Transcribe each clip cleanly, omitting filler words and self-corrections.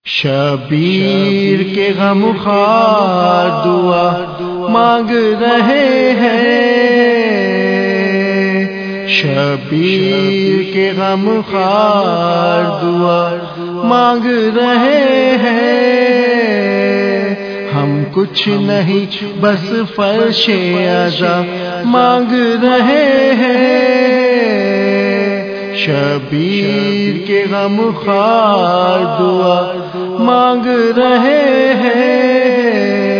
شبیر کے غم خوار دعا مانگ رہے ہیں، شبیر کے غم خوار دعا مانگ رہے ہیں۔ ہم کچھ نہیں بس فرش عزا مانگ رہے ہیں، شبیر کے غم خوار دعا مانگ رہے ہیں۔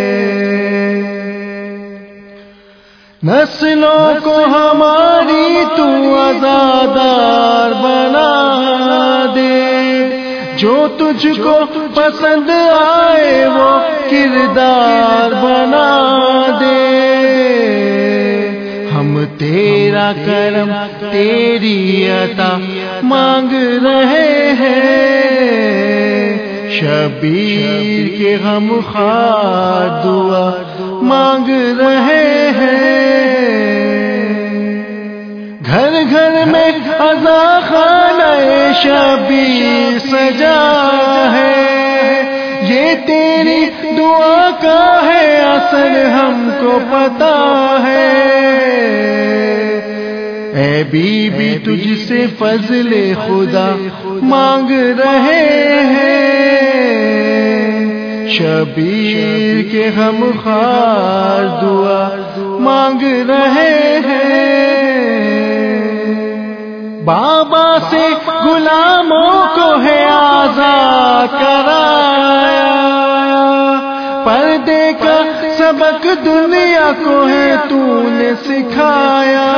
نسلوں کو ہماری تو عزادار بنا دے، جو تجھ کو پسند آئے وہ کردار بنا دے۔ ہم تیرا کرم تیری عطا مانگ رہے ہیں، شبیر کے غم خوار دعا مانگ رہے ہیں۔ گھر گھر میں عزا خانہ شبیر سجا ہے، یہ تیری دعا کا ہے اثر ہم کو پتا ہے۔ اے بی بی تجھ سے فضل خدا مانگ رہے ہیں، شبیر کے غم خوار دعا مانگ رہے ہیں۔ بابا سے غلاموں کو ہے آزاد کرایا، پردے کا سبق دنیا کو ہے تو نے سکھایا۔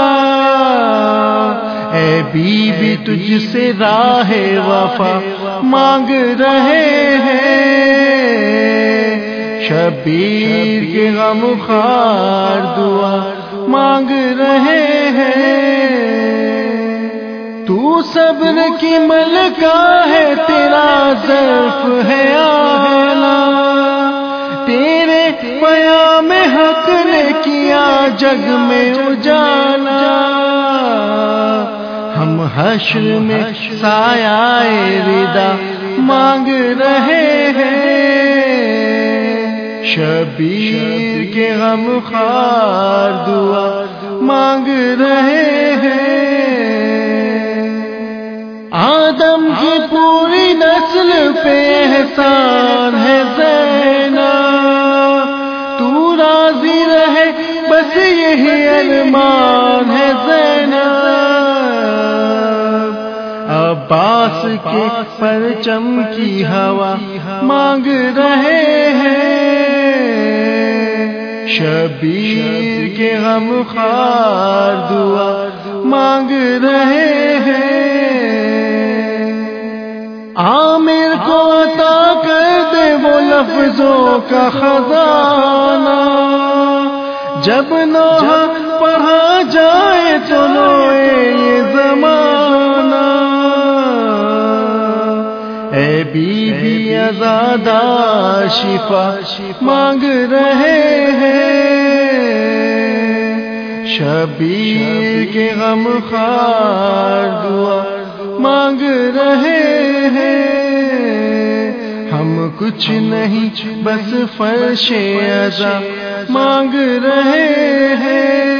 اے بی بی تجھ سے راہ وفا مانگ رہے ہیں، شبیر کے غم خوار دعا مانگ رہے ہیں۔ تو صبر کی ملکہ ہے، تیرا ظرف ہے اعلیٰ، تیرے پیام حق نے کیا جگ میں اجالا۔ ہم حشر میں سایہ رضا مانگ رہے ہیں، شبیر کے غم خوار دعا مانگ رہے ہیں۔ آدم کی پوری نسل پہ احسان ہے زینب، تو راضی رہے بس یہی ارمان ہے زینب۔ عباس کے پرچم کی ہوا مانگ رہے ہیں، شبیر کے غم خوار دعا مانگ رہے ہیں۔ عامر کو عطا کر دے وہ لفظوں کا خزانہ، جب نوح پڑھا جائے تو روئے یہ زمانہ۔ اے بی بی عزادار شفا مانگ رہے ہیں، شبیر کے غم خوار دعا مانگ رہے ہیں۔ ہم کچھ نہیں بس فرش عزا مانگ رہے ہیں،